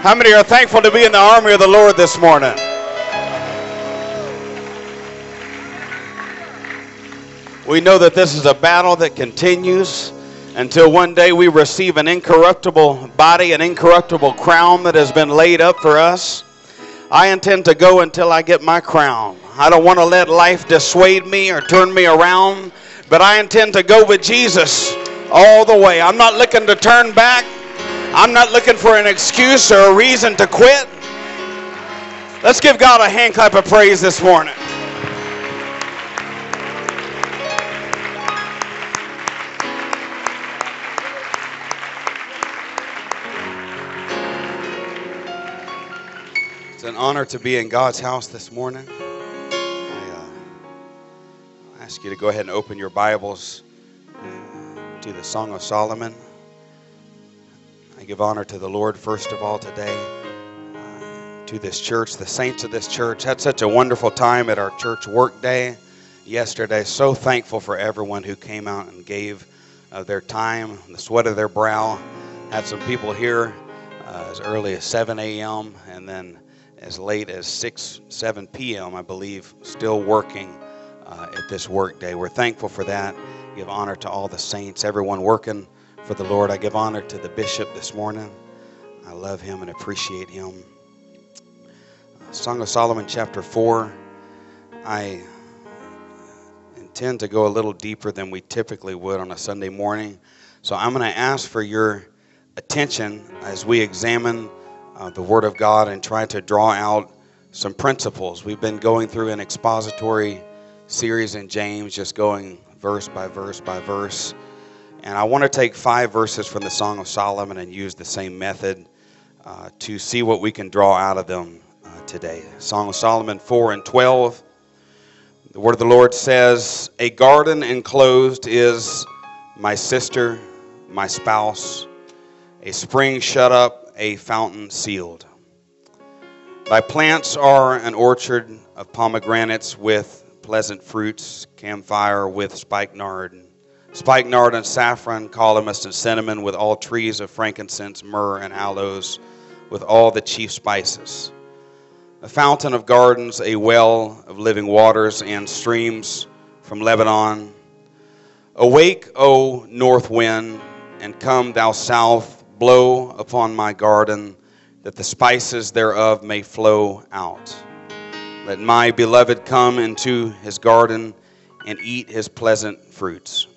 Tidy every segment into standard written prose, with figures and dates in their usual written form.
How many are thankful to be in the army of the Lord this morning? We know that this is a battle that continues until one day we receive an incorruptible body, an incorruptible crown that has been laid up for us. I intend to go until I get my crown. I don't want to let life dissuade me or turn me around, but I intend to go with Jesus all the way. I'm not looking to turn back. I'm not looking for an excuse or a reason to quit. Let's give God a hand clap of praise this morning. It's an honor to be in God's house this morning. I ask you to go ahead and open your Bibles to the Song of Solomon. I give honor to the Lord first of all today, to this church, the saints of this church. Had such a wonderful time at our church work day yesterday. So thankful for everyone who came out and gave their time, the sweat of their brow. Had some people here as early as 7 a.m. and then as late as 7 p.m., I believe, still working at this work day. We're thankful for that. Give honor to all the saints, everyone working for the Lord. I give honor to the bishop this morning. I love him and appreciate him. Song of Solomon chapter 4. I intend to go a little deeper than we typically would on a Sunday morning. So I'm going to ask for your attention as we examine the Word of God and try to draw out some principles. We've been going through an expository series in James, just going verse by verse by verse. And I want to take 5 verses from the Song of Solomon and use the same method to see what we can draw out of them today. Song of Solomon 4:12. The word of the Lord says, "A garden enclosed is my sister, my spouse, a spring shut up, a fountain sealed. Thy plants are an orchard of pomegranates with pleasant fruits, camphire with spikenard and saffron, calamus and cinnamon, with all trees of frankincense, myrrh and aloes, with all the chief spices. A fountain of gardens, a well of living waters, and streams from Lebanon. Awake, O north wind, and come, thou south, blow upon my garden, that the spices thereof may flow out. Let my beloved come into his garden and eat his pleasant fruits."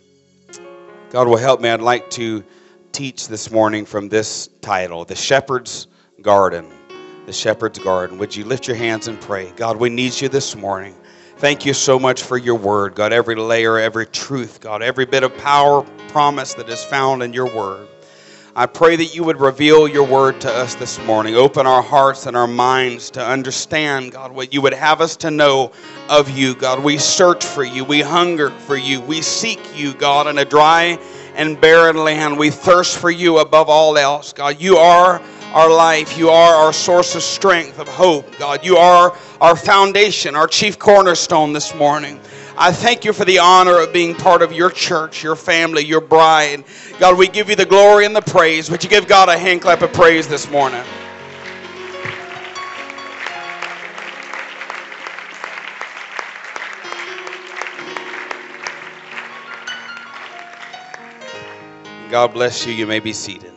God will help me. I'd like to teach this morning from this title, The Shepherd's Garden. The Shepherd's Garden. Would you lift your hands and pray? God, we need you this morning. Thank you so much for your word. God, every layer, every truth, God, every bit of power, promise that is found in your word. I pray that you would reveal your word to us this morning. Open our hearts and our minds to understand, God, what you would have us to know of you. God, we search for you. We hunger for you. We seek you, God, in a dry and barren land. We thirst for you above all else. God, you are our life. You are our source of strength, of hope. God, you are our foundation, our chief cornerstone this morning. I thank you for the honor of being part of your church, your family, your bride. God, we give you the glory and the praise. Would you give God a hand clap of praise this morning? God bless you. You may be seated.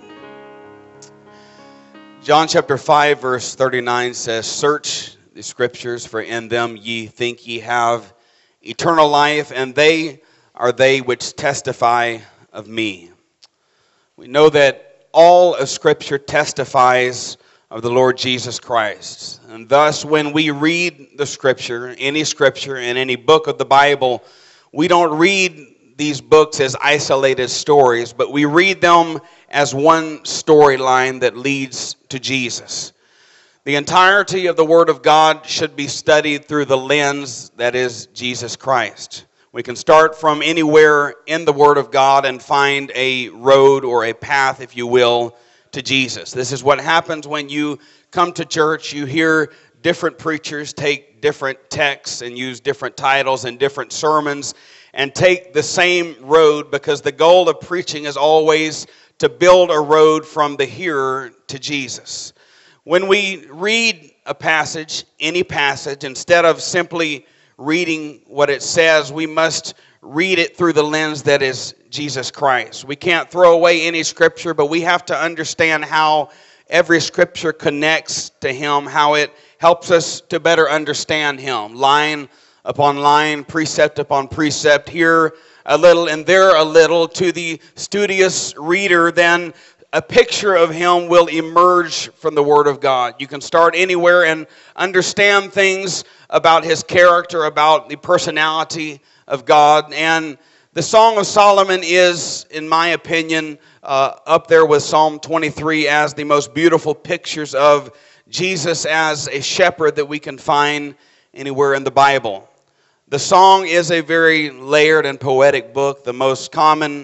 John chapter 5, verse 39 says, "Search the scriptures, for in them ye think ye have eternal life, and they are they which testify of me." We know that all of Scripture testifies of the Lord Jesus Christ. And thus, when we read the Scripture in any book of the Bible, we don't read these books as isolated stories, but we read them as one storyline that leads to Jesus. The entirety of the Word of God should be studied through the lens that is Jesus Christ. We can start from anywhere in the Word of God and find a road or a path, if you will, to Jesus. This is what happens when you come to church. You hear different preachers take different texts and use different titles and different sermons and take the same road, because the goal of preaching is always to build a road from the hearer to Jesus. When we read a passage, any passage, instead of simply reading what it says, we must read it through the lens that is Jesus Christ. We can't throw away any scripture, but we have to understand how every scripture connects to Him, how it helps us to better understand Him, line upon line, precept upon precept, here a little and there a little. To the studious reader, then a picture of Him will emerge from the Word of God. You can start anywhere and understand things about His character, about the personality of God. And the Song of Solomon is, in my opinion, up there with Psalm 23 as the most beautiful pictures of Jesus as a shepherd that we can find anywhere in the Bible. The song is a very layered and poetic book. The most common,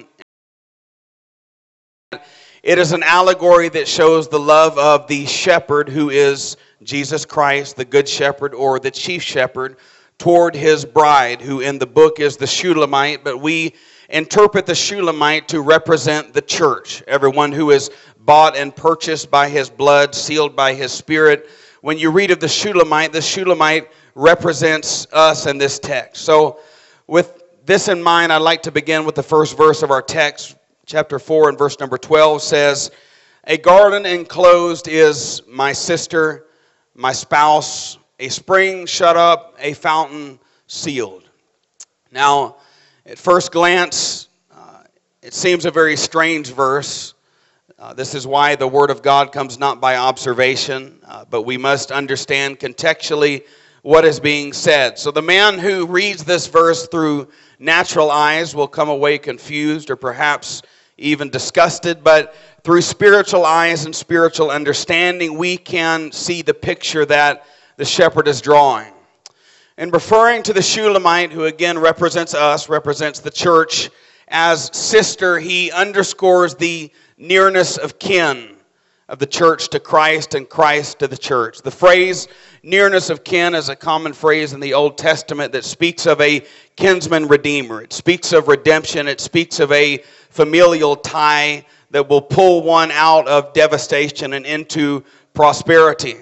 it is an allegory that shows the love of the shepherd, who is Jesus Christ, the good shepherd or the chief shepherd, toward his bride, who in the book is the Shulamite, but we interpret the Shulamite to represent the church, everyone who is bought and purchased by his blood, sealed by his spirit. When you read of the Shulamite represents us in this text. So with this in mind, I'd like to begin with the first verse of our text. Chapter 4 and verse number 12 says, "A garden enclosed is my sister, my spouse, a spring shut up, a fountain sealed." Now, at first glance, it seems a very strange verse. This is why the Word of God comes not by observation, but we must understand contextually what is being said. So the man who reads this verse through natural eyes will come away confused or perhaps even disgusted, but through spiritual eyes and spiritual understanding, we can see the picture that the shepherd is drawing. In referring to the Shulamite, who again represents us, represents the church, as sister, he underscores the nearness of kin of the church to Christ and Christ to the church. The phrase nearness of kin is a common phrase in the Old Testament that speaks of a kinsman redeemer. It speaks of redemption. It speaks of a familial tie that will pull one out of devastation and into prosperity.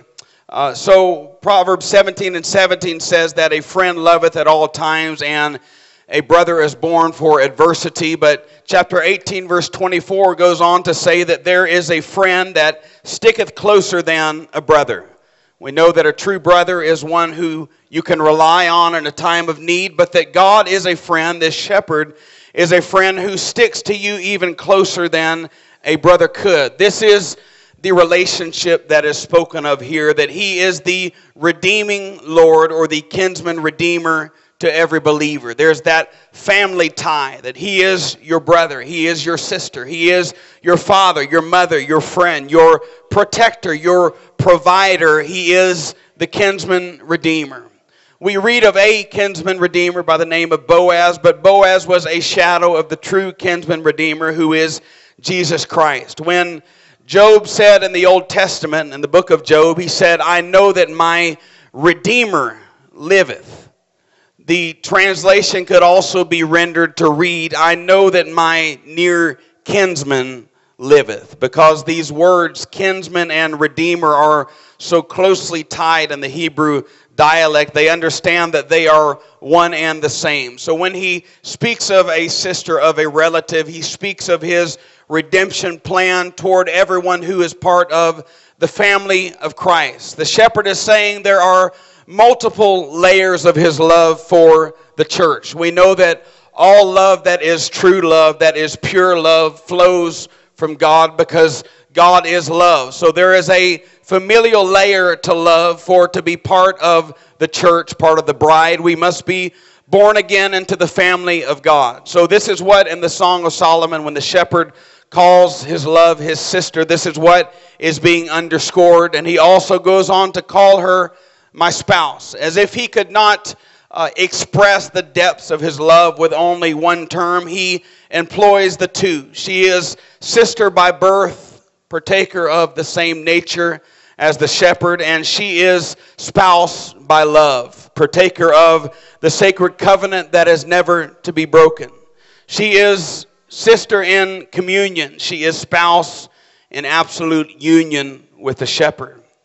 So Proverbs 17:17 says that a friend loveth at all times, and a brother is born for adversity. But chapter 18 verse 24 goes on to say that there is a friend that sticketh closer than a brother. We know that a true brother is one who you can rely on in a time of need, but that God is a friend. This shepherd is a friend who sticks to you even closer than a brother could. This is the relationship that is spoken of here, that He is the redeeming Lord or the kinsman redeemer to every believer. There's that family tie, that He is your brother, He is your sister, He is your father, your mother, your friend, your protector, your provider. He is the kinsman redeemer. We read of a kinsman redeemer by the name of Boaz, but Boaz was a shadow of the true kinsman redeemer, who is Jesus Christ. When Job said in the Old Testament, in the book of Job, he said, "I know that my Redeemer liveth." The translation could also be rendered to read, "I know that my near kinsman liveth," because these words, kinsman and redeemer, are so closely tied in the Hebrew dialect. They understand that they are one and the same. So when he speaks of a sister, of a relative, he speaks of his redemption plan toward everyone who is part of the family of Christ. The shepherd is saying there are multiple layers of his love for the church. We know that all love that is true love, that is pure love, flows from God, because God is love. So there is a familial layer to love. For to be part of the church, part of the bride, we must be born again into the family of God. So this is what in the Song of Solomon, when the shepherd calls his love his sister, this is what is being underscored. And he also goes on to call her my spouse, as if he could not express the depths of his love with only one term. He employs the two. She is sister by birth, partaker of the same nature as the shepherd, and she is spouse by love, partaker of the sacred covenant that is never to be broken. She is sister in communion. She is spouse in absolute union with the shepherd.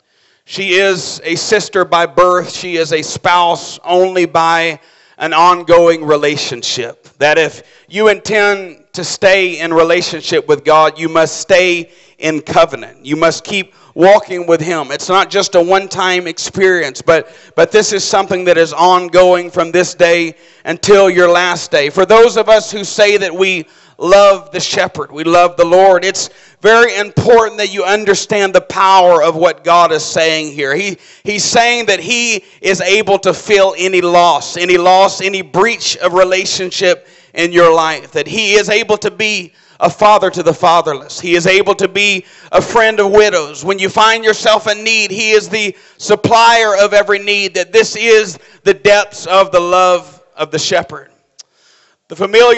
She is a sister by birth. She is a spouse only by an ongoing relationship. That if you intend to stay in relationship with God, you must stay in covenant. You must keep walking with Him. It's not just a one-time experience, but this is something that is ongoing from this day until your last day. For those of us who say that we love the shepherd, we love the Lord, it's very important that you understand the power of what God is saying here. He's saying that He is able to fill any loss, any breach of relationship in your life. That He is able to be a father to the fatherless. He is able to be a friend of widows. When you find yourself in need, He is the supplier of every need. That this is the depths of the love of the shepherd. The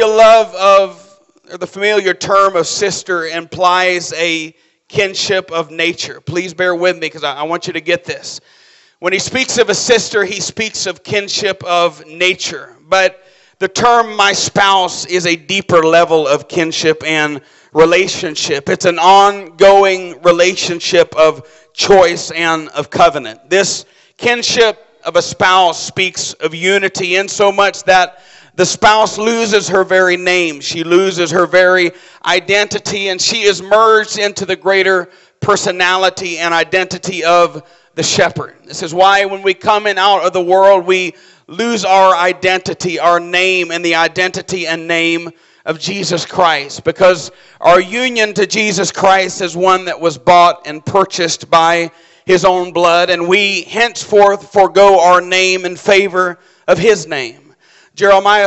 familiar term of sister implies a kinship of nature. Please bear with me because I want you to get this. When he speaks of a sister, he speaks of kinship of nature. But the term my spouse is a deeper level of kinship and relationship. It's an ongoing relationship of choice and of covenant. This kinship of a spouse speaks of unity in so much that the spouse loses her very name. She loses her very identity, and she is merged into the greater personality and identity of the shepherd. This is why when we come in out of the world, we lose our identity, our name, and the identity and name of Jesus Christ. Because our union to Jesus Christ is one that was bought and purchased by His own blood, and we henceforth forego our name in favor of His name. Jeremiah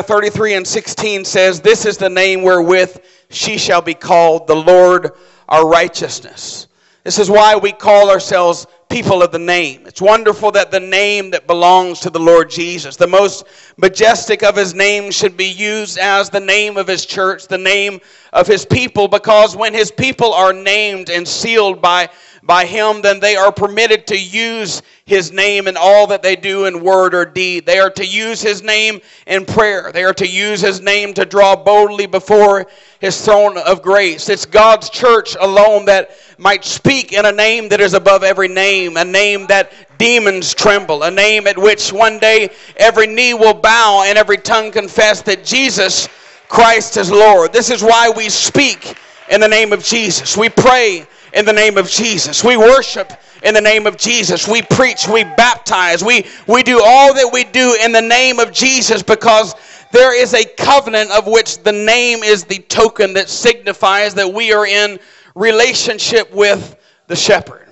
33:16 says, "This is the name wherewith she shall be called, the Lord our righteousness." This is why we call ourselves people of the name. It's wonderful that the name that belongs to the Lord Jesus, the most majestic of His names, should be used as the name of His church, the name of His people, because when His people are named and sealed by Him, then they are permitted to use His name in all that they do in word or deed. They are to use His name in prayer. They are to use His name to draw boldly before His throne of grace. It's God's church alone that might speak in a name that is above every name, a name that demons tremble, a name at which one day every knee will bow and every tongue confess that Jesus Christ is Lord. This is why we speak in the name of Jesus. We pray in the name of Jesus. We worship in the name of Jesus. We preach, we baptize, we do all that we do in the name of Jesus, because there is a covenant of which the name is the token that signifies that we are in relationship with the shepherd.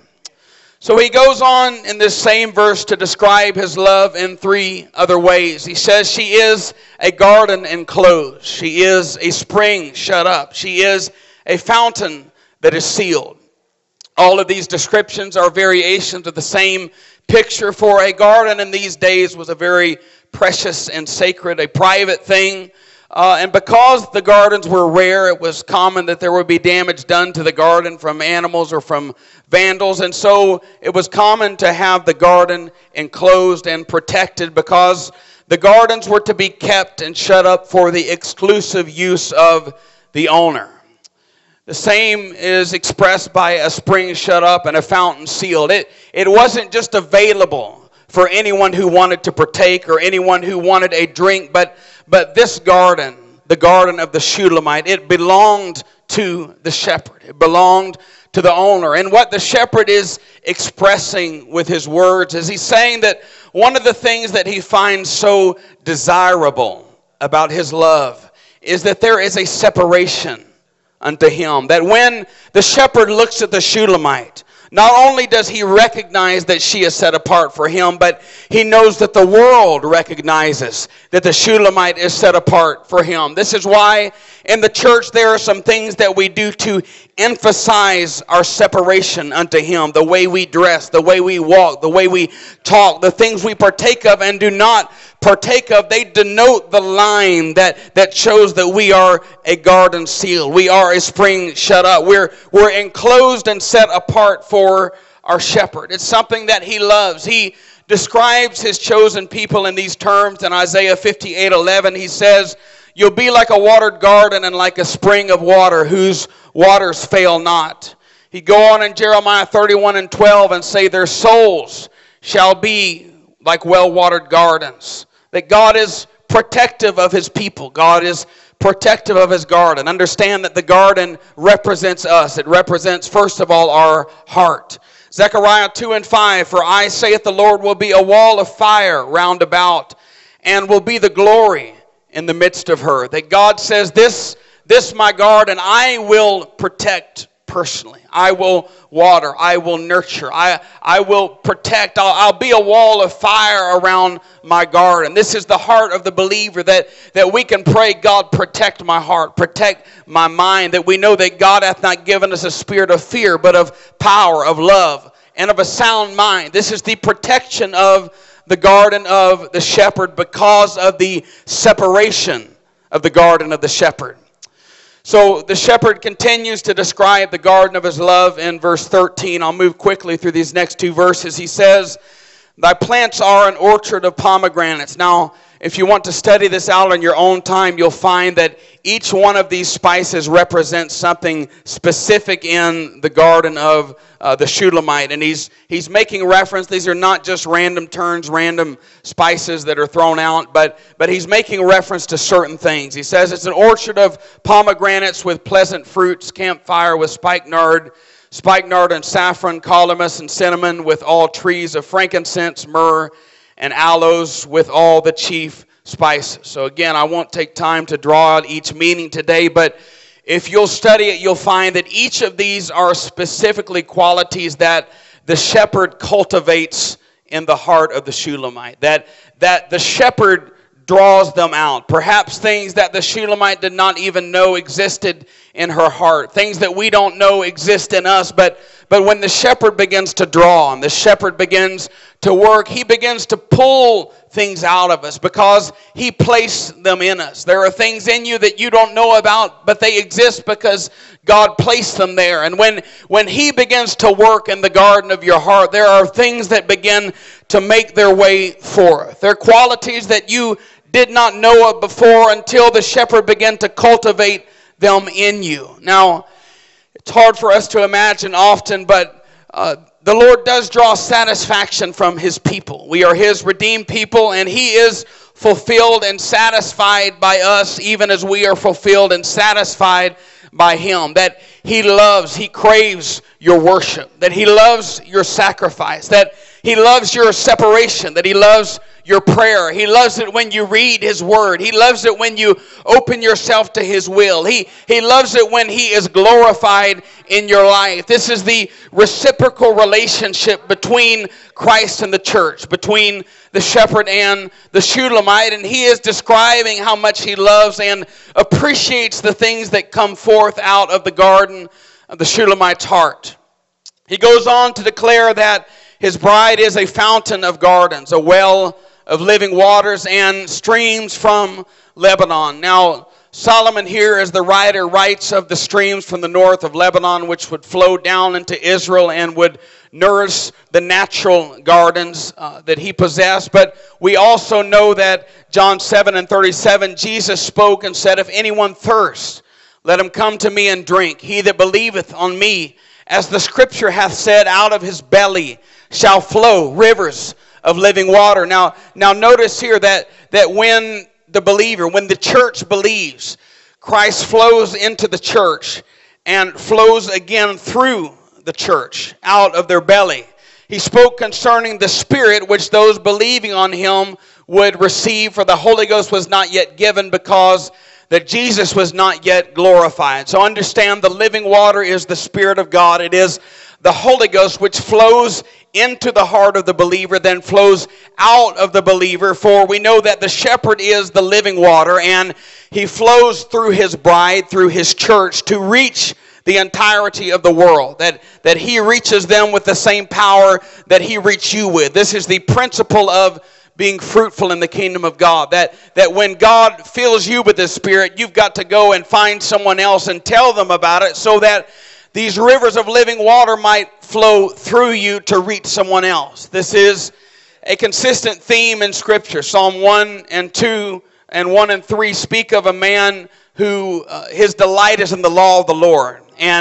So he goes on in this same verse to describe his love in three other ways. He says she is a garden enclosed. She is a spring shut up. She is a fountain that is sealed. All of these descriptions are variations of the same picture, for a garden in these days was a very precious and sacred, a private thing. And because the gardens were rare, it was common that there would be damage done to the garden from animals or from vandals. And so it was common to have the garden enclosed and protected, because the gardens were to be kept and shut up for the exclusive use of the owner. The same is expressed by a spring shut up and a fountain sealed. It wasn't just available for anyone who wanted to partake or anyone who wanted a drink, but this garden, the garden of the Shulamite, it belonged to the shepherd. It belonged to the owner. And what the shepherd is expressing with his words is he's saying that one of the things that he finds so desirable about his love is that there is a separation unto him. That when the shepherd looks at the Shulamite, not only does he recognize that she is set apart for him, but he knows that the world recognizes that the Shulamite is set apart for him. This is why in the church there are some things that we do to emphasize our separation unto him. The way we dress, the way we walk, the way we talk, the things we partake of and do not partake of, they denote the line that shows that we are a garden sealed. We are a spring shut up. We're enclosed and set apart for our shepherd. It's something that he loves. He describes his chosen people in these terms in Isaiah 58:11. He says, "You'll be like a watered garden and like a spring of water whose waters fail not." He go on in Jeremiah 31:12 and say, their souls shall be like well-watered gardens. That God is protective of his people. God is protective of his garden. Understand that the garden represents us. It represents, first of all, our heart. Zechariah 2:5, for I, saith the Lord, will be a wall of fire round about, and will be the glory in the midst of her. That God says, this my garden, I will protect personally. I will water. I will nurture. I will protect. I'll be a wall of fire around my garden. This is the heart of the believer, that we can pray, God, protect my heart, protect my mind, that we know that God hath not given us a spirit of fear, but of power, of love, and of a sound mind. This is the protection of the garden of the shepherd because of the separation of the garden of the shepherd. So the shepherd continues to describe the garden of his love in verse 13. I'll move quickly through these next two verses. He says, thy plants are an orchard of pomegranates. Now, if you want to study this out on your own time, you'll find that each one of these spices represents something specific in the garden of the Shulamite. And he's making reference. These are not just random turns, random spices that are thrown out, but he's making reference to certain things. He says it's an orchard of pomegranates with pleasant fruits, campfire with spikenard and saffron, calamus and cinnamon, with all trees of frankincense, myrrh, and aloes, with all the chief spices. So again, I won't take time to draw out each meaning today, but if you'll study it, you'll find that each of these are specifically qualities that the shepherd cultivates in the heart of the Shulamite. That the shepherd draws them out. Perhaps things that the Shulamite did not even know existed in her heart. Things that we don't know exist in us. But when the shepherd begins to draw and the shepherd begins to work, he begins to pull things out of us because he placed them in us. There are things in you that you don't know about, but they exist because God placed them there. And when he begins to work in the garden of your heart, there are things that begin to make their way forth. There are qualities that you did not know of before until the shepherd began to cultivate them in you. Now, it's hard for us to imagine often, but the Lord does draw satisfaction from his people. We are his redeemed people, and he is fulfilled and satisfied by us, even as we are fulfilled and satisfied by him. That he loves, he craves your worship, that he loves your sacrifice, that he loves your separation, that he loves your prayer. He loves it when you read his word. He loves it when you open yourself to his will. He loves it when he is glorified in your life. This is the reciprocal relationship between Christ and the church, between the shepherd and the Shulamite. And he is describing how much he loves and appreciates the things that come forth out of the garden of the Shulamite's heart. He goes on to declare that his bride is a fountain of gardens, a well of living waters, and streams from Lebanon. Now, Solomon here, as the writer, writes of the streams from the north of Lebanon, which would flow down into Israel and would nourish the natural gardens that he possessed. But we also know that John 7:37, Jesus spoke and said, if anyone thirst, let him come to me and drink. He that believeth on me, as the scripture hath said, out of his belly shall flow rivers of living water. Now notice here that when the believer, when the church believes, Christ flows into the church and flows again through the church out of their belly. He spoke concerning the Spirit which those believing on him would receive, for the Holy Ghost was not yet given because that Jesus was not yet glorified. So understand, the living water is the Spirit of God. It is the Holy Ghost which flows into the heart of the believer, then flows out of the believer. For we know that the shepherd is the living water, and he flows through his bride, through his church, to reach the entirety of the world. That he reaches them with the same power that he reached you with. This is the principle of being fruitful in the kingdom of God. That when God fills you with the Spirit, you've got to go and find someone else and tell them about it, so that these rivers of living water might flow through you to reach someone else. This is a consistent theme in Scripture. Psalm 1 and 2 and 1 and 3 speak of a man who his delight is in the law of the Lord. And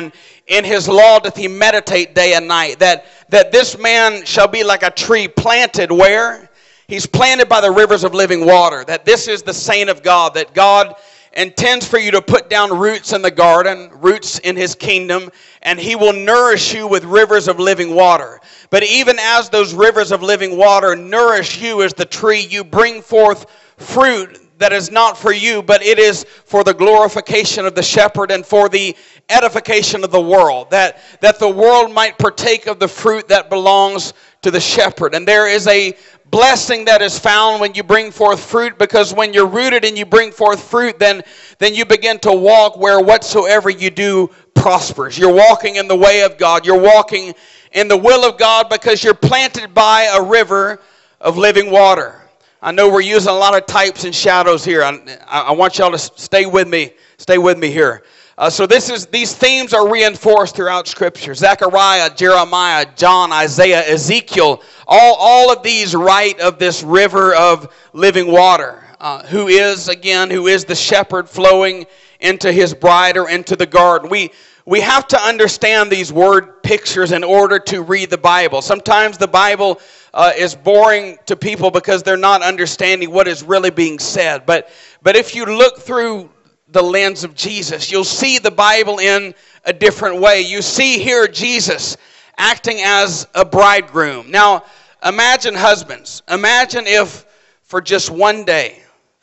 in his law doth he meditate day and night. That this man shall be like a tree planted where? He's planted by the rivers of living water. That this is the saint of God. That God intends for you to put down roots in the garden, roots in his kingdom, and he will nourish you with rivers of living water. But even as those rivers of living water nourish you as the tree, you bring forth fruit that is not for you, but it is for the glorification of the shepherd and for the edification of the world, that the world might partake of the fruit that belongs to the shepherd. And there is a blessing that is found when you bring forth fruit, because when you're rooted and you bring forth fruit, then you begin to walk where whatsoever you do prospers. You're walking in the way of God. You're walking in the will of God because you're planted by a river of living water. I know we're using a lot of types and shadows here. I want y'all to stay with me. Stay with me here. So these themes are reinforced throughout Scripture. Zechariah, Jeremiah, John, Isaiah, Ezekiel, all of these write of this river of living water, who is the shepherd flowing into his bride or into the garden. We have to understand these word pictures in order to read the Bible. Sometimes the Bible is boring to people because they're not understanding what is really being said. But if you look through the lens of Jesus, you'll see the Bible in a different way. You see here Jesus acting as a bridegroom. Now, imagine husbands. Imagine if for just one day,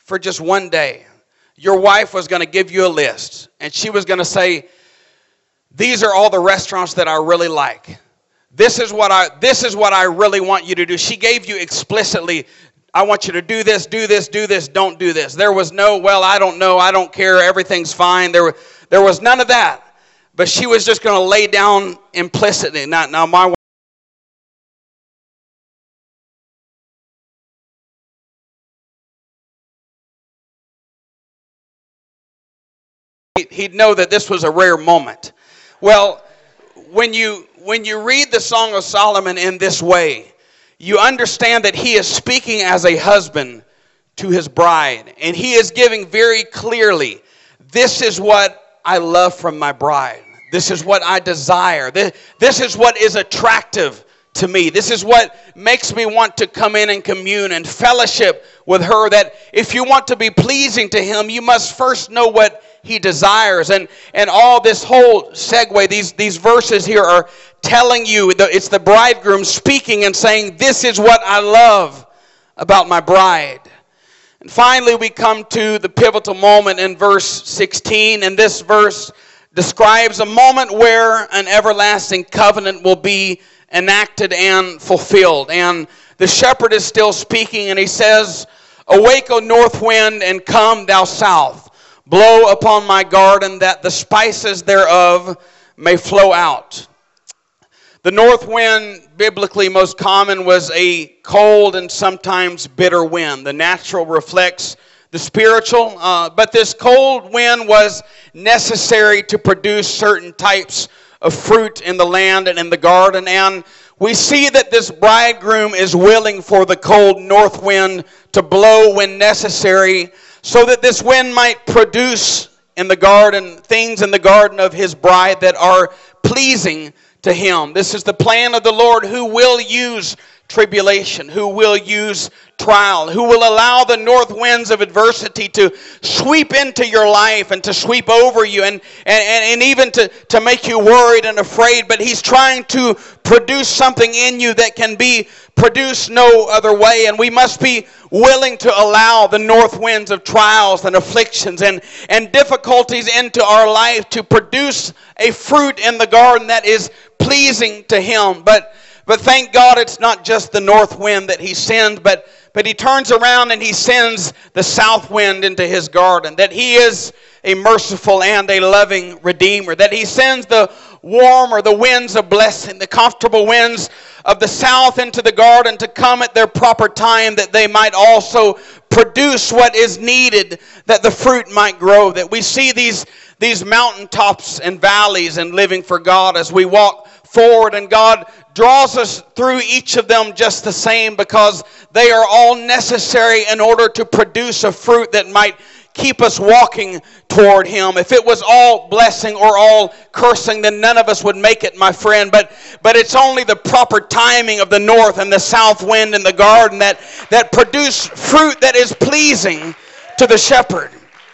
your wife was going to give you a list, and she was going to say, these are all the restaurants that I really like. This is what I really want you to do. She gave you explicitly, I want you to do this, don't do this. There was no, well, I don't know, I don't care, everything's fine. There was none of that. But she was just going to lay down implicitly. Now my wife, he'd know that this was a rare moment. Well, when you read the Song of Solomon in this way, you understand that he is speaking as a husband to his bride. And he is giving very clearly, this is what I love from my bride. This is what I desire. This is what is attractive to me. This is what makes me want to come in and commune and fellowship with her. That if you want to be pleasing to him, you must first know what he desires. And all this whole segue, these verses here are telling you, it's the bridegroom speaking and saying, this is what I love about my bride. And finally, we come to the pivotal moment in verse 16. And this verse describes a moment where an everlasting covenant will be enacted and fulfilled. And the shepherd is still speaking, and he says, awake, O north wind, and come, thou south. Blow upon my garden, that the spices thereof may flow out. The north wind, biblically most common, was a cold and sometimes bitter wind. The natural reflects the spiritual, but this cold wind was necessary to produce certain types of fruit in the land and in the garden. And we see that this bridegroom is willing for the cold north wind to blow when necessary, so that this wind might produce in the garden things in the garden of his bride that are pleasing to him. This is the plan of the Lord, who will use tribulation, who will use trial, who will allow the north winds of adversity to sweep into your life and to sweep over you and even to make you worried and afraid. But he's trying to produce something in you that can be produced no other way. And we must be willing to allow the north winds of trials and afflictions and difficulties into our life to produce a fruit in the garden that is pleasing to him. But thank God it's not just the north wind that he sends, but he turns around and he sends the south wind into his garden. That he is a merciful and a loving Redeemer. That he sends the warm or the winds of blessing, the comfortable winds of the south into the garden to come at their proper time, that they might also produce what is needed, that the fruit might grow. That we see these mountaintops and valleys and living for God as we walk forward, and God draws us through each of them just the same, because they are all necessary in order to produce a fruit that might keep us walking toward Him. If it was all blessing or all cursing, then none of us would make it, my friend. But it's only the proper timing of the north and the south wind in the garden that produce fruit that is pleasing to the shepherd.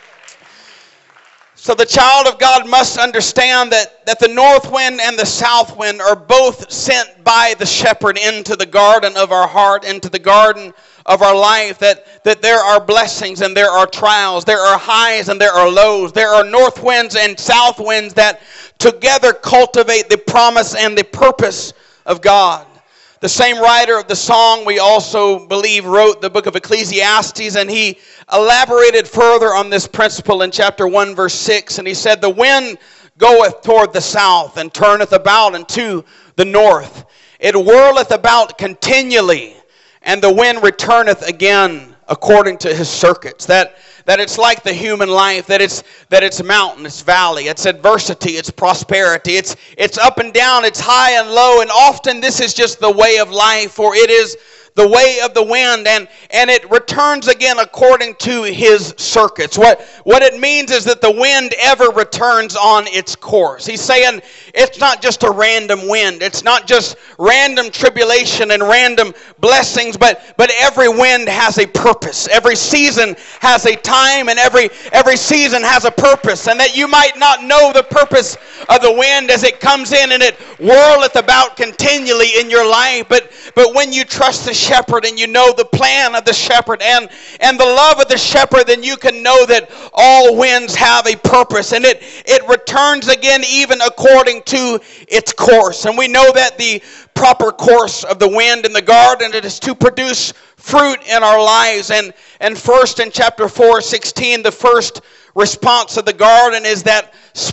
So the child of God must understand that the north wind and the south wind are both sent by the shepherd into the garden of our heart, into the garden of our life, that there are blessings and there are trials, there are highs and there are lows, there are north winds and south winds that together cultivate the promise and the purpose of God. The same writer of the song, we also believe, wrote the book of Ecclesiastes, and he elaborated further on this principle in chapter 1, verse 6, and he said, "The wind goeth toward the south, and turneth about unto the north. It whirleth about continually, and the wind returneth again according to his circuits." That it's like the human life, that it's mountain, it's valley, it's adversity, it's prosperity, it's up and down, it's high and low, and often this is just the way of life, for it is the way of the wind, and it returns again according to his circuits. What it means is that the wind ever returns on its course. He's saying it's not just a random wind. It's not just random tribulation and random blessings, but every wind has a purpose. Every season has a time, and every season has a purpose. And that you might not know the purpose of the wind as it comes in and it whirleth about continually in your life. But when you trust the shepherd and you know the plan of the shepherd and the love of the shepherd, then you can know that all winds have a purpose, and it returns again even according to its course. And we know that the proper course of the wind in the garden, it is to produce fruit in our lives. And first in chapter 4:16, the first response of the garden is that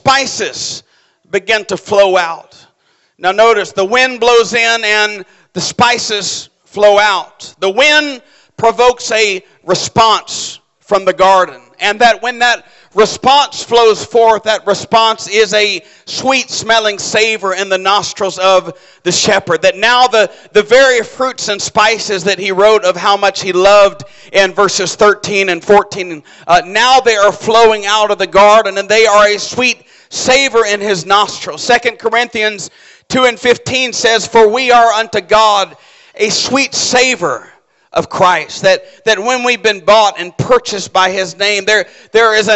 spices begin to flow out. Now notice, the wind blows in and the spices flow out. The wind provokes a response from the garden. And that when that response flows forth, that response is a sweet-smelling savor in the nostrils of the shepherd. That now the very fruits and spices that he wrote of how much he loved in verses 13 and 14, now they are flowing out of the garden, and they are a sweet savor in his nostrils. 2 Corinthians 2:15 says, "For we are unto God a sweet savor of Christ." That when we've been bought and purchased by his name, there is an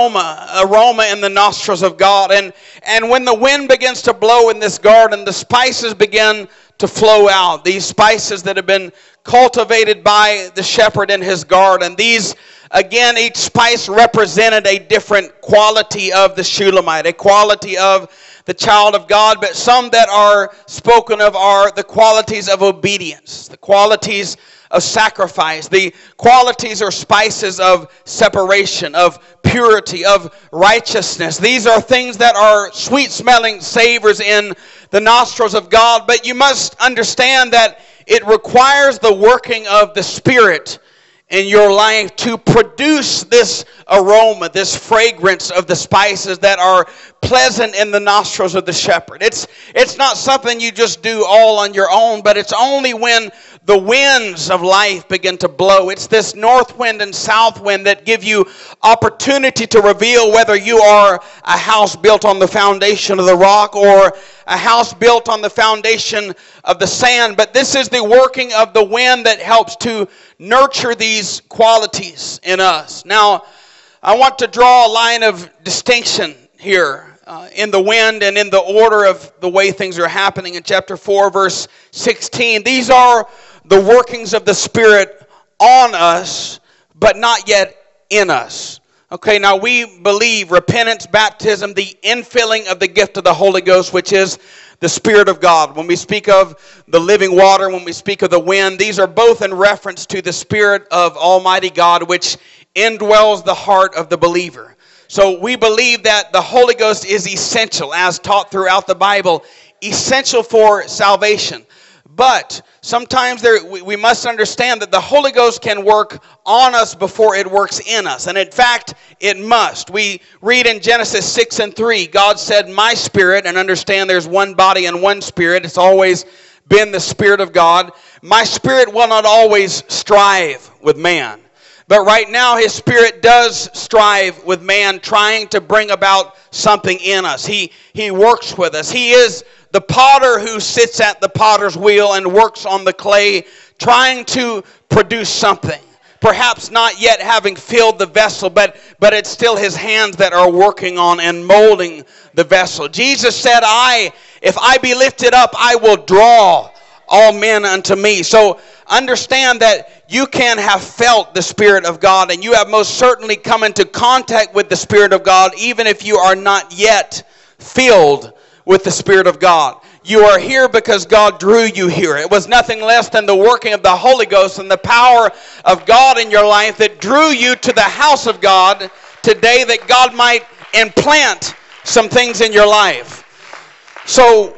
aroma in the nostrils of God. And when the wind begins to blow in this garden, the spices begin to flow out. These spices that have been cultivated by the shepherd in his garden. These, again, each spice represented a different quality of the Shulamite, a quality of the child of God, but some that are spoken of are the qualities of obedience, the qualities of sacrifice, the qualities or spices of separation, of purity, of righteousness. These are things that are sweet-smelling savors in the nostrils of God, but you must understand that it requires the working of the Spirit in your life to produce this aroma, this fragrance of the spices that are pleasant in the nostrils of the shepherd. It's not something you just do all on your own, but it's only when the winds of life begin to blow. It's this north wind and south wind that give you opportunity to reveal whether you are a house built on the foundation of the rock or a house built on the foundation of the sand. But this is the working of the wind that helps to nurture these qualities in us. Now, I want to draw a line of distinction here in the wind and in the order of the way things are happening in chapter 4, verse 16. These are the workings of the Spirit on us, but not yet in us. Okay, now we believe repentance, baptism, the infilling of the gift of the Holy Ghost, which is the Spirit of God. When we speak of the living water, when we speak of the wind, these are both in reference to the Spirit of Almighty God, which indwells the heart of the believer. So we believe that the Holy Ghost is essential, as taught throughout the Bible, essential for salvation. But sometimes we must understand that the Holy Ghost can work on us before it works in us. And in fact, it must. We read in Genesis 6:3, God said, "My spirit," and understand there's one body and one spirit. It's always been the Spirit of God. "My spirit will not always strive with man." But right now, His Spirit does strive with man, trying to bring about something in us. He works with us. He is the potter who sits at the potter's wheel and works on the clay, trying to produce something. Perhaps not yet having filled the vessel, but it's still His hands that are working on and molding the vessel. Jesus said, if I be lifted up, I will draw all men unto me. So understand that you can have felt the Spirit of God, and you have most certainly come into contact with the Spirit of God, even if you are not yet filled with the Spirit of God. You are here because God drew you here. It was nothing less than the working of the Holy Ghost and the power of God in your life that drew you to the house of God today, that God might implant some things in your life. So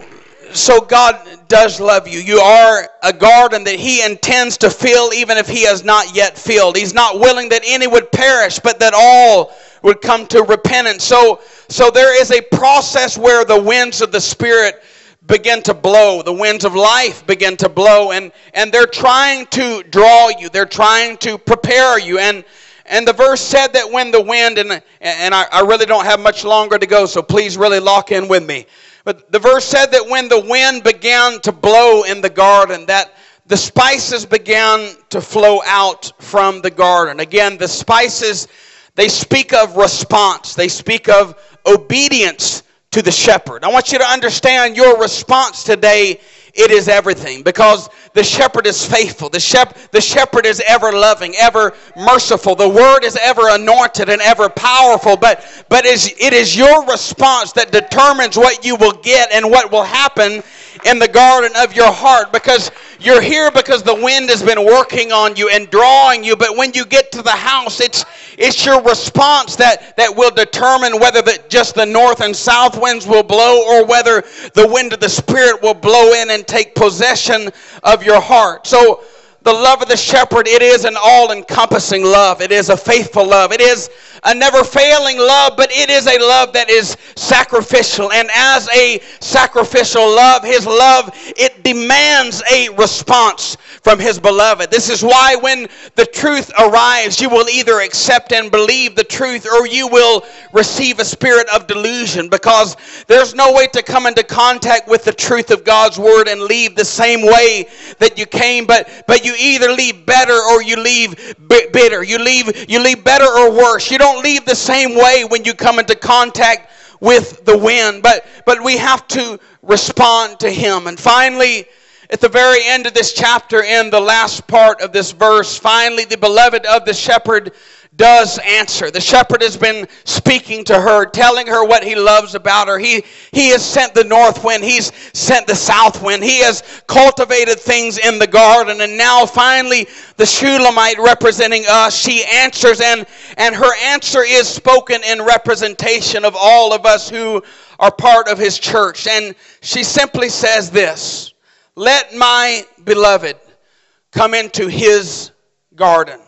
God does love you. You are a garden that He intends to fill, even if He has not yet filled. He's not willing that any would perish, but that all would come to repentance. So there is a process where the winds of the Spirit begin to blow. The winds of life begin to blow, and they're trying to draw you. They're trying to prepare you. And the verse said that when the wind, and I really don't have much longer to go, so please really lock in with me. But the verse said that when the wind began to blow in the garden, that the spices began to flow out from the garden. Again, the spices, they speak of response. They speak of obedience to the shepherd. I want you to understand your response today. It is everything, because the shepherd is faithful. The shepherd is ever loving, ever merciful. The word is ever anointed and ever powerful. But it is your response that determines what you will get and what will happen in the garden of your heart, because you're here because the wind has been working on you and drawing you. But when you get to the house, it's your response that will determine whether just the north and south winds will blow, or whether the wind of the Spirit will blow in and take possession of your heart. So the love of the shepherd, it is an all-encompassing love. It is a faithful love. It is a never-failing love, but it is a love that is sacrificial. And as a sacrificial love, His love, it demands a response from His beloved. This is why when the truth arrives, you will either accept and believe the truth, or you will receive a spirit of delusion, because there's no way to come into contact with the truth of God's Word and leave the same way that you came, but you either leave better or you leave bitter. You leave better or worse. You don't leave the same way when you come into contact with the wind, but we have to respond to Him. And finally, at the very end of this chapter, in the last part of this verse, finally the beloved of the shepherd does answer. The shepherd has been speaking to her, telling her what he loves about her. He has sent the north wind. He's sent the south wind. He has cultivated things in the garden. And now finally the Shulamite, representing us, she answers, and her answer is spoken in representation of all of us who are part of His church. And she simply says this: let my beloved come into His garden.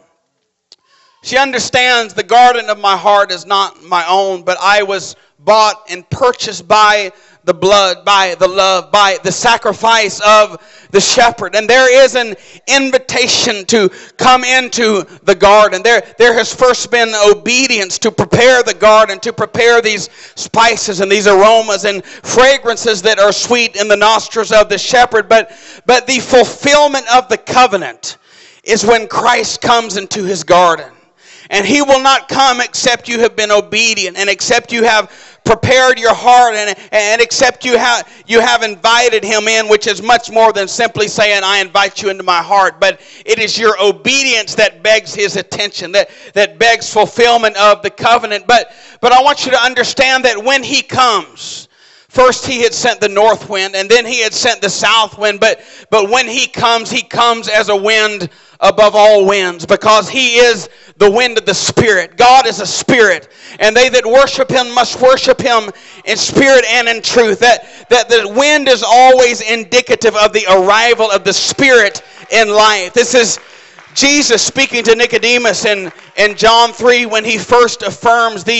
She understands the garden of my heart is not my own, but I was bought and purchased by the blood, by the love, by the sacrifice of the shepherd. And there is an invitation to come into the garden. There has first been obedience to prepare the garden, to prepare these spices and these aromas and fragrances that are sweet in the nostrils of the shepherd. But the fulfillment of the covenant is when Christ comes into His garden. And He will not come except you have been obedient, and except you have prepared your heart, and except you have invited Him in, which is much more than simply saying, I invite you into my heart. But it is your obedience that begs His attention, that begs fulfillment of the covenant. But I want you to understand that when He comes, first He had sent the north wind, and then He had sent the south wind. But when He comes as a wind above all winds, because He is the wind of the Spirit. God is a spirit, and they that worship Him must worship Him in spirit and in truth. That the wind is always indicative of the arrival of the Spirit in life. This is Jesus speaking to Nicodemus in John 3 when He first affirms the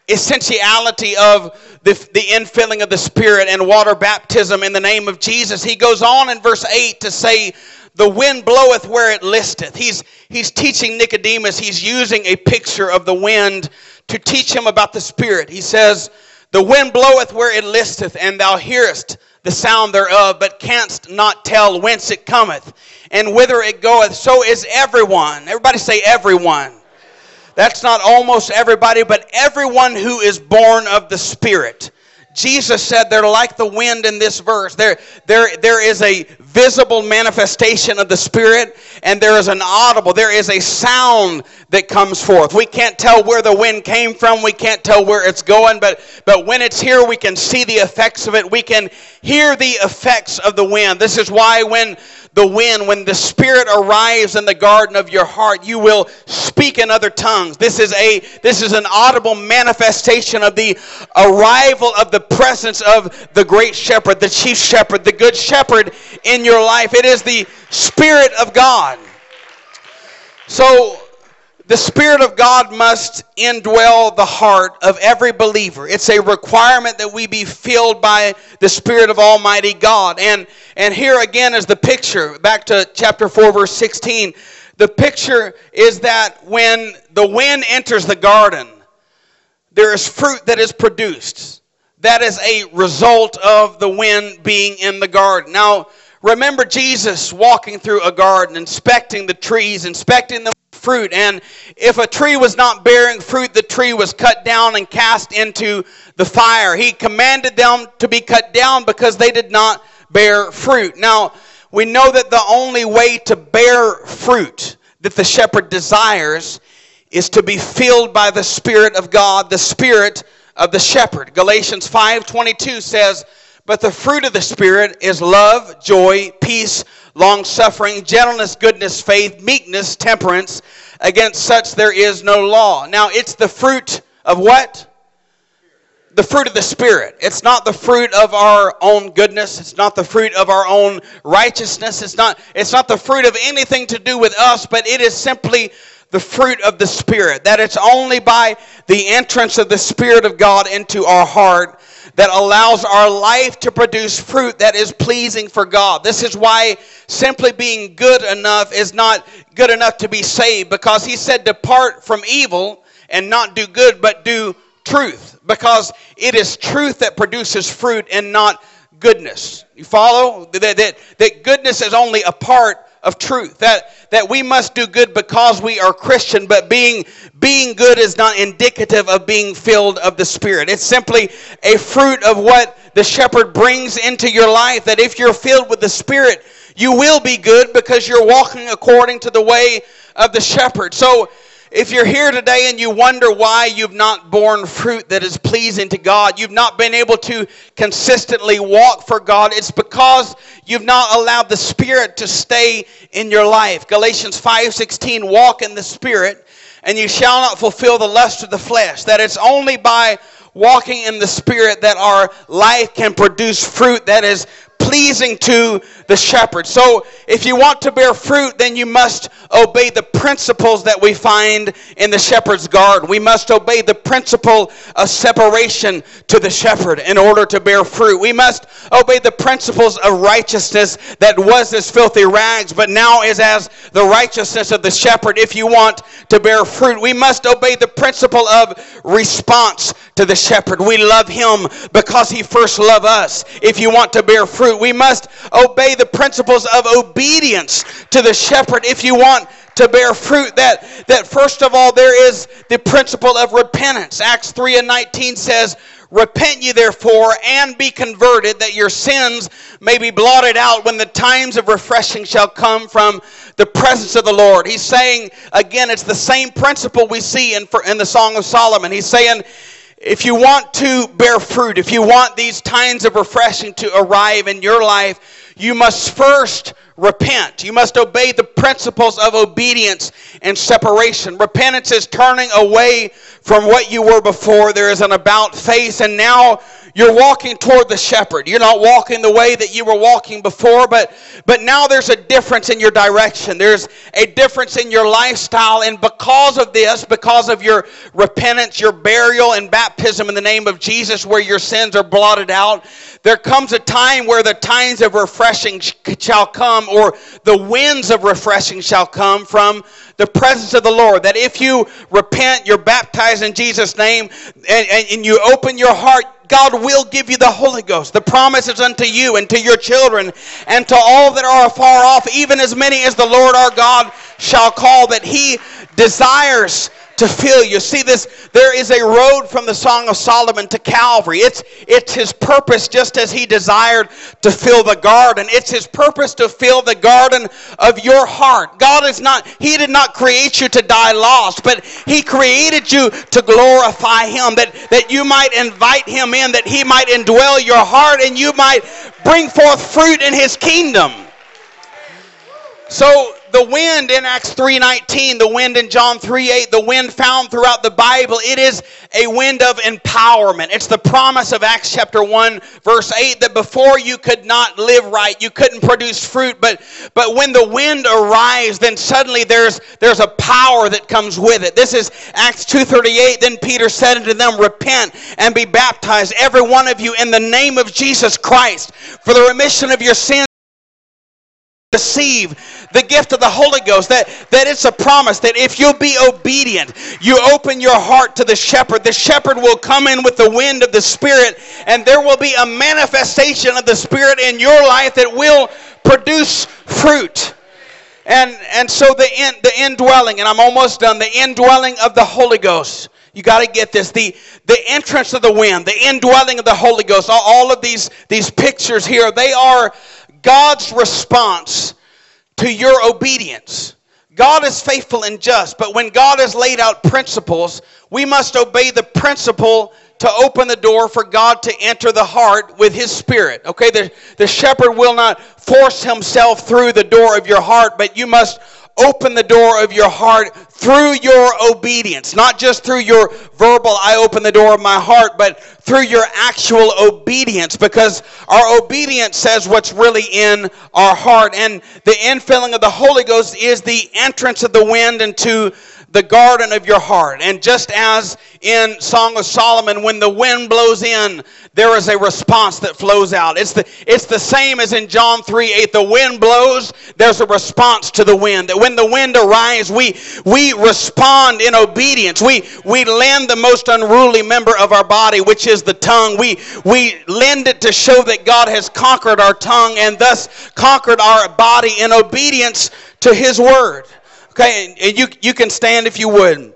essentiality of the infilling of the Spirit and water baptism in the name of Jesus. He goes on in verse 8 to say, the wind bloweth where it listeth. He's teaching Nicodemus. He's using a picture of the wind to teach him about the Spirit. He says, the wind bloweth where it listeth, and thou hearest the sound thereof, but canst not tell whence it cometh, and whither it goeth. So is everyone. Everybody say everyone. That's not almost everybody, but everyone who is born of the Spirit. Jesus said they're like the wind in this verse. There is a visible manifestation of the Spirit, and there is an audible. There is a sound that comes forth. We can't tell where the wind came from. We can't tell where it's going, but when it's here, we can see the effects of it. We can hear the effects of the wind. This is why when the Spirit arrives in the garden of your heart, you will speak in other tongues. This is an audible manifestation of the arrival of the presence of the great shepherd, the chief shepherd, the good shepherd in your life. It is the Spirit of God. So the Spirit of God must indwell the heart of every believer. It's a requirement that we be filled by the Spirit of Almighty God. And here again is the picture. Back to chapter 4, verse 16. The picture is that when the wind enters the garden, there is fruit that is produced. That is a result of the wind being in the garden. Now, remember Jesus walking through a garden, inspecting the trees, inspecting the fruit, and if a tree was not bearing fruit, the tree was cut down and cast into the fire. He commanded them to be cut down because they did not bear fruit. Now, we know that the only way to bear fruit that the shepherd desires is to be filled by the Spirit of God, the Spirit of the shepherd. Galatians 5:22 says, but the fruit of the Spirit is love, joy, peace, long-suffering, gentleness, goodness, faith, meekness, temperance. Against such there is no law. Now, it's the fruit of what? The fruit of the Spirit. It's not the fruit of our own goodness. It's not the fruit of our own righteousness. It's not the fruit of anything to do with us, but it is simply the fruit of the Spirit. That it's only by the entrance of the Spirit of God into our heart that allows our life to produce fruit that is pleasing for God. This is why simply being good enough is not good enough to be saved, because he said, depart from evil and not do good, but do truth, because it is truth that produces fruit and not goodness. You follow? That goodness is only a part of truth. That we must do good because we are Christian, but being good is not indicative of being filled of the Spirit. It's simply a fruit of what the shepherd brings into your life, that if you're filled with the Spirit, you will be good because you're walking according to the way of the shepherd. So if you're here today and you wonder why you've not borne fruit that is pleasing to God, you've not been able to consistently walk for God, it's because you've not allowed the Spirit to stay in your life. Galatians 5:16, walk in the Spirit, and you shall not fulfill the lust of the flesh. That it's only by walking in the Spirit that our life can produce fruit that is pleasing to the shepherd. So if you want to bear fruit, then you must obey the principles that we find in the shepherd's garden. We must obey the principle of separation to the shepherd in order to bear fruit. We must obey the principles of righteousness that was as filthy rags, but now is as the righteousness of the shepherd. If you want to bear fruit, we must obey the principle of response to the shepherd. We love him because he first loved us. If you want to bear fruit, we must obey the principles of obedience to the shepherd. If you want to bear fruit, that first of all there is the principle of repentance. Acts 3:19 says, repent ye therefore and be converted, that your sins may be blotted out when the times of refreshing shall come from the presence of the Lord. He's saying, again, it's the same principle we see in the Song of Solomon. He's saying, if you want to bear fruit, if you want these times of refreshing to arrive in your life, you must first repent. You must obey the principles of obedience and separation. Repentance is turning away from what you were before. There is an about face, and now you're walking toward the shepherd. You're not walking the way that you were walking before, but now there's a difference in your direction. There's a difference in your lifestyle, and because of this, because of your repentance, your burial, and baptism in the name of Jesus, where your sins are blotted out, there comes a time where the times of refreshing shall come, or the winds of refreshing shall come from the presence of the Lord. That if you repent, you're baptized in Jesus' name, and you open your heart, God will give you the Holy Ghost. The promise is unto you and to your children and to all that are afar off, even as many as the Lord our God shall call. That He desires to fill you. See this, there is a road from the Song of Solomon to Calvary. It's His purpose, just as He desired to fill the garden. It's His purpose to fill the garden of your heart. He did not create you to die lost, but He created you to glorify Him, that you might invite Him in, that He might indwell your heart, and you might bring forth fruit in His kingdom. So the wind in Acts 3:19, the wind in John 3:8, the wind found throughout the Bible, it is a wind of empowerment. It's the promise of Acts chapter 1, verse 8, that before you could not live right, you couldn't produce fruit, but when the wind arrives, then suddenly there's a power that comes with it. This is Acts 2:38. Then Peter said unto them, repent and be baptized, every one of you, in the name of Jesus Christ, for the remission of your sins. Receive the gift of the Holy Ghost, that it's a promise that if you'll be obedient, you open your heart to the shepherd will come in with the wind of the Spirit, and there will be a manifestation of the Spirit in your life that will produce fruit. And so the indwelling, and I'm almost done, the indwelling of the Holy Ghost. You got to get this. The entrance of the wind, the indwelling of the Holy Ghost, all of these pictures here, they are God's response to your obedience. God is faithful and just, but when God has laid out principles, we must obey the principle to open the door for God to enter the heart with His Spirit. Okay, the shepherd will not force himself through the door of your heart, but you must open the door of your heart through your obedience. Not just through your verbal, I open the door of my heart, but through your actual obedience, because our obedience says what's really in our heart. And the infilling of the Holy Ghost is the entrance of the wind into the garden of your heart. And just as in Song of Solomon, when the wind blows in, there is a response that flows out. It's the same as in John 3:8. The wind blows, there's a response to the wind. That when the wind arrives, we respond in obedience. We lend the most unruly member of our body, which is the tongue. We lend it to show that God has conquered our tongue and thus conquered our body in obedience to His word. Okay, and you can stand if you would.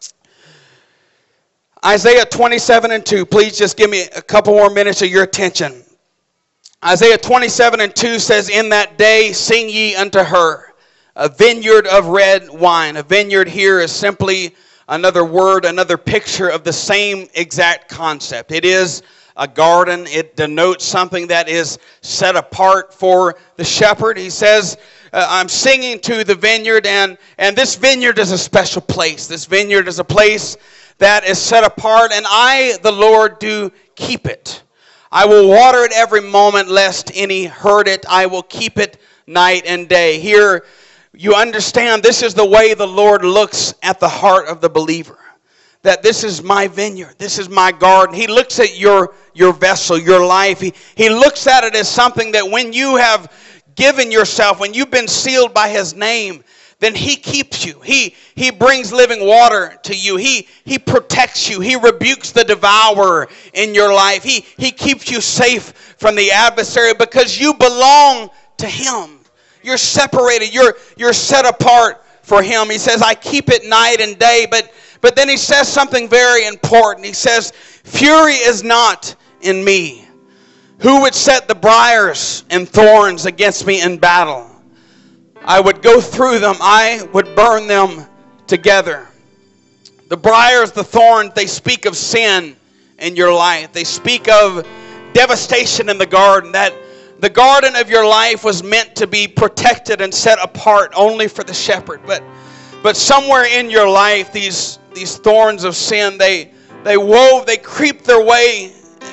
Isaiah 27:2. Please just give me a couple more minutes of your attention. Isaiah 27:2 says, in that day sing ye unto her, a vineyard of red wine. A vineyard here is simply another word, another picture of the same exact concept. It is a garden. It denotes something that is set apart for the shepherd. He says, I'm singing to the vineyard, and this vineyard is a special place. This vineyard is a place that is set apart, and I, the Lord, do keep it. I will water it every moment, lest any hurt it. I will keep it night and day. Here, you understand, this is the way the Lord looks at the heart of the believer. That this is my vineyard. This is my garden. He looks at your vessel, your life. He looks at it as something that when you have given yourself, when you've been sealed by His name, then He keeps you. He brings living water to you. He protects you. He rebukes the devourer in your life. He keeps you safe from the adversary because you belong to Him. You're separated. You're set apart for Him. He says, I keep it night and day. But then He says something very important. He says, fury is not in me. Who would set the briars and thorns against me in battle? I would go through them. I would burn them together. The briars, the thorns, they speak of sin in your life. They speak of devastation in the garden. That the garden of your life was meant to be protected and set apart only for the shepherd. But somewhere in your life, these thorns of sin, they creep their way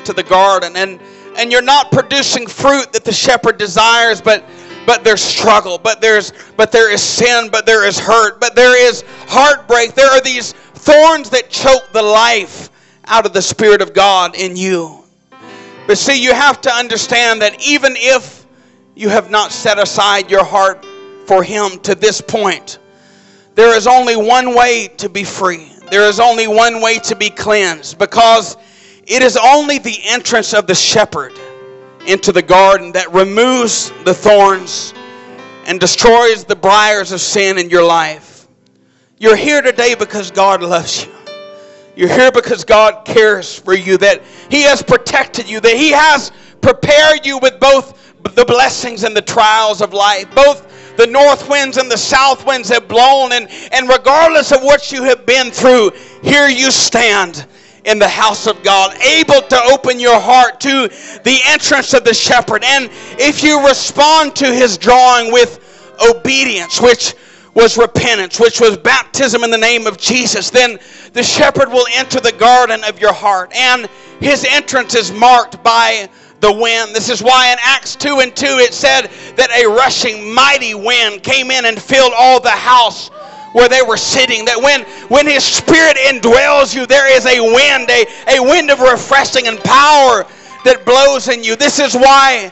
into the garden, and you're not producing fruit that the shepherd desires, but there's struggle, but there is sin, but there is hurt, but there is heartbreak. There are these thorns that choke the life out of the Spirit of God in you. But see, you have to understand that even if you have not set aside your heart for Him to this point, there is only one way to be free. There is only one way to be cleansed, because it is only the entrance of the shepherd into the garden that removes the thorns and destroys the briars of sin in your life. You're here today because God loves you. You're here because God cares for you, that He has protected you, that He has prepared you with both the blessings and the trials of life. Both the north winds and the south winds have blown, and regardless of what you have been through, here you stand in the house of God, able to open your heart to the entrance of the shepherd. And if you respond to His drawing with obedience, which was repentance, which was baptism in the name of Jesus, then the shepherd will enter the garden of your heart, and His entrance is marked by the wind. This is why in Acts 2:2 it said that a rushing mighty wind came in and filled all the house where they were sitting. That when His Spirit indwells you, there is a wind of refreshing and power that blows in you. This is why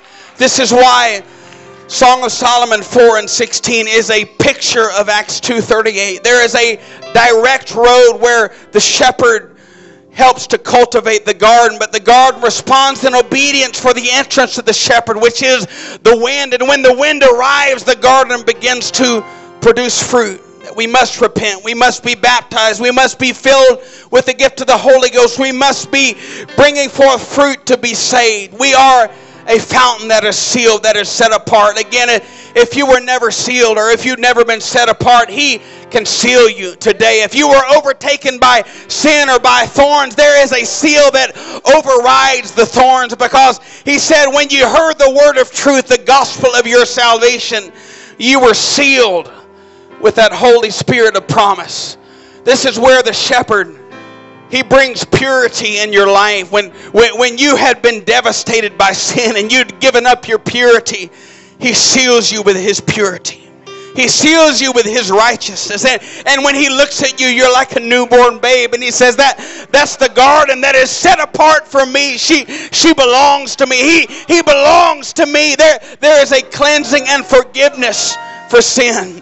Song of Solomon 4:16 is a picture of Acts 2:38. There is a direct road where the shepherd helps to cultivate the garden, but the garden responds in obedience for the entrance of the shepherd, which is the wind. And when the wind arrives, the garden begins to produce fruit. We must repent. We must be baptized. We must be filled with the gift of the Holy Ghost. We must be bringing forth fruit to be saved. We are a fountain that is sealed, that is set apart. Again, if you were never sealed, or if you've never been set apart, He can seal you today. If you were overtaken by sin or by thorns, there is a seal that overrides the thorns, because He said when you heard the word of truth, the gospel of your salvation, you were sealed with that Holy Spirit of promise. This is where the shepherd, He brings purity in your life. When you had been devastated by sin and you'd given up your purity, He seals you with His purity. He seals you with His righteousness. And when He looks at you, you're like a newborn babe. And He says, that's the garden that is set apart for me. She belongs to me. He belongs to me. There is a cleansing and forgiveness for sin.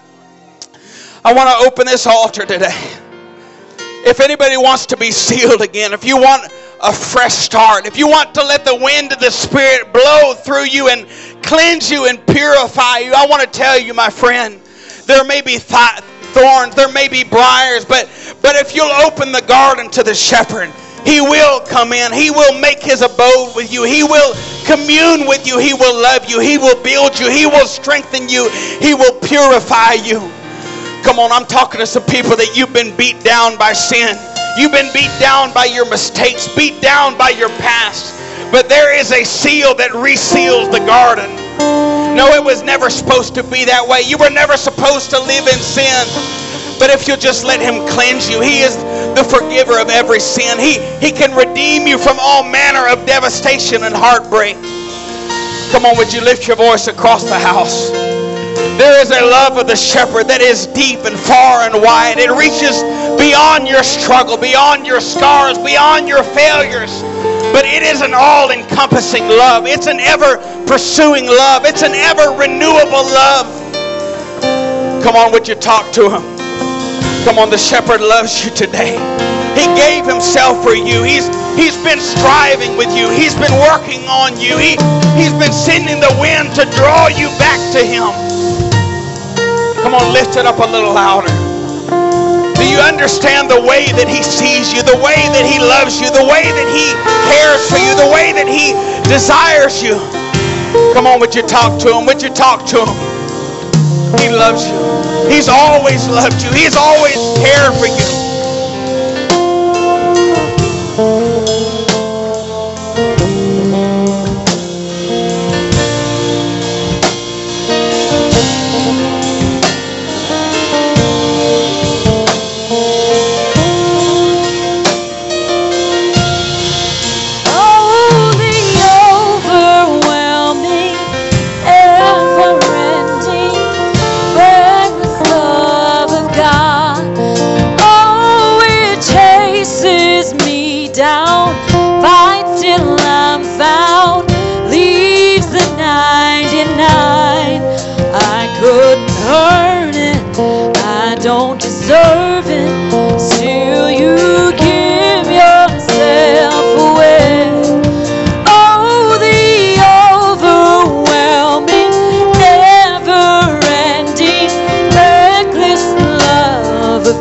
I want to open this altar today. If anybody wants to be sealed again, if you want a fresh start, if you want to let the wind of the Spirit blow through you and cleanse you and purify you, I want to tell you, my friend, there may be thorns, there may be briars, but if you'll open the garden to the shepherd, He will come in. He will make His abode with you. He will commune with you. He will love you. He will build you. He will strengthen you. He will purify you. Come on, I'm talking to some people that you've been beat down by sin. You've been beat down by your mistakes, beat down by your past. But there is a seal that reseals the garden. No, it was never supposed to be that way. You were never supposed to live in sin. But if you'll just let Him cleanse you, He is the forgiver of every sin. He can redeem you from all manner of devastation and heartbreak. Come on, would you lift your voice across the house? There is a love of the shepherd that is deep and far and wide. It reaches beyond your struggle, beyond your scars, beyond your failures. But it is an all-encompassing love. It's an ever-pursuing love. It's an ever-renewable love. Come on, would you talk to Him? Come on, the shepherd loves you today. He gave Himself for you. He's been striving with you. He's been working on you. He's been sending the wind to draw you back to Him. Come on, lift it up a little louder. Do you understand the way that He sees you, the way that He loves you, the way that He cares for you, the way that He desires you? Come on, would you talk to Him? Would you talk to Him? He loves you. He's always loved you. He's always cared for you.